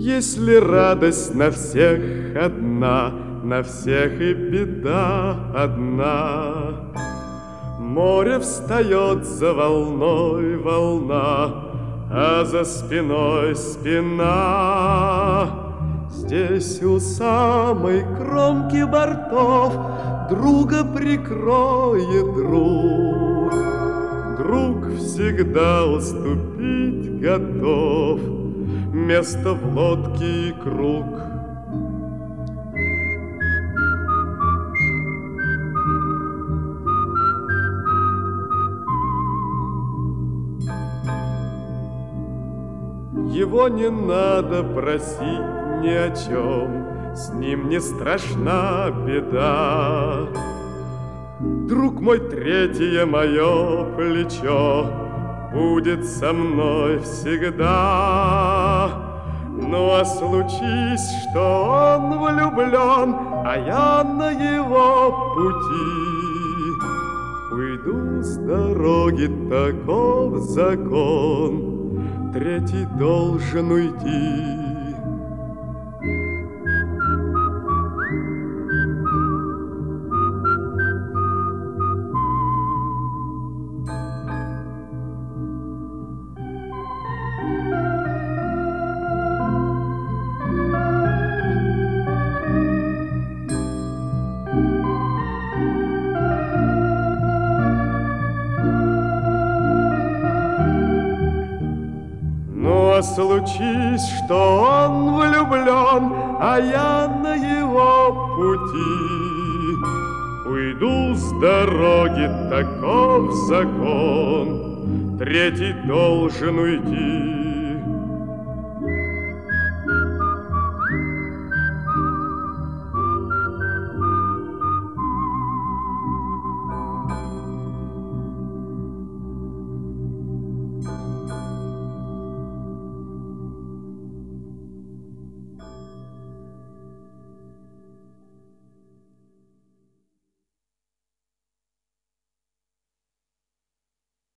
Если радость на всех одна, на всех и беда одна. Море встает за волной волна, а за спиной спина. Здесь у самой кромки бортов друга прикроет друг. Друг всегда уступить готов, место в лодке и круг. Его не надо просить ни о чем, с ним не страшна беда. Друг мой, третье мое плечо будет со мной всегда. Ну а случись, что он влюблен, а я на его пути, уйду с дороги, таков закон, третий должен уйти. Случись, что он влюблен, а я на его пути, уйду с дороги, таков закон, третий должен уйти.